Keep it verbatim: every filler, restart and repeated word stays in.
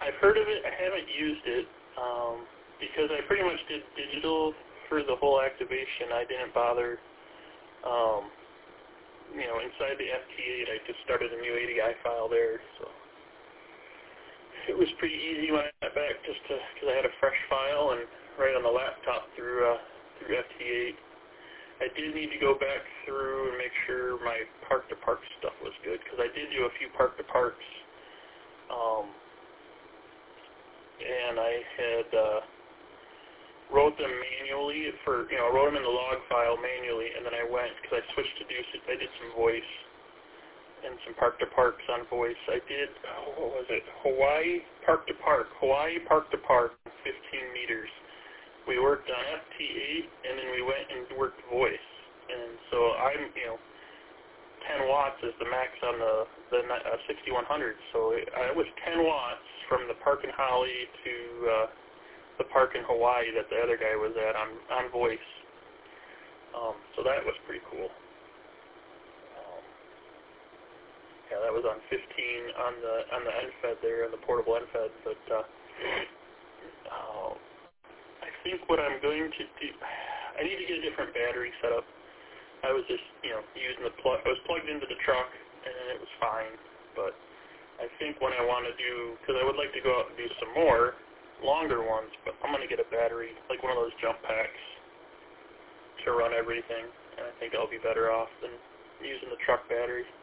I've heard of it. I haven't used it um, because I pretty much did digital for the whole activation. I didn't bother, um, you know, inside the F T eight, I just started a new A D I file there, so it was pretty easy when I got back just to, because I had a fresh file and right on the laptop through, uh, through F T eight. I did need to go back through and make sure my park-to-park stuff was good, because I did do a few park-to-parks, um, and I had uh, wrote them manually for, you know, I wrote them in the log file manually, and then I went, because I switched to do, I did some voice and some park-to-parks on voice. I did, oh, what was it, Hawaii park-to-park, Hawaii park-to-park, fifteen meters. We worked on F T eight, and then we went and worked voice. And so I'm, you know, ten watts is the max on the, the uh, sixty-one hundred. So it, I was ten watts from the park in Holly to uh, the park in Hawaii that the other guy was at on, on voice. Um, so that was pretty cool. Um, yeah, that was on fifteen on the on the N F E D there, on the portable N F E D. But uh, uh, I think what I'm going to do, I need to get a different battery set up. I was just, you know, using the plug, I was plugged into the truck, and it was fine, but I think what I want to do, because I would like to go out and do some more longer ones, but I'm going to get a battery, like one of those jump packs, to run everything, and I think I'll be better off than using the truck battery.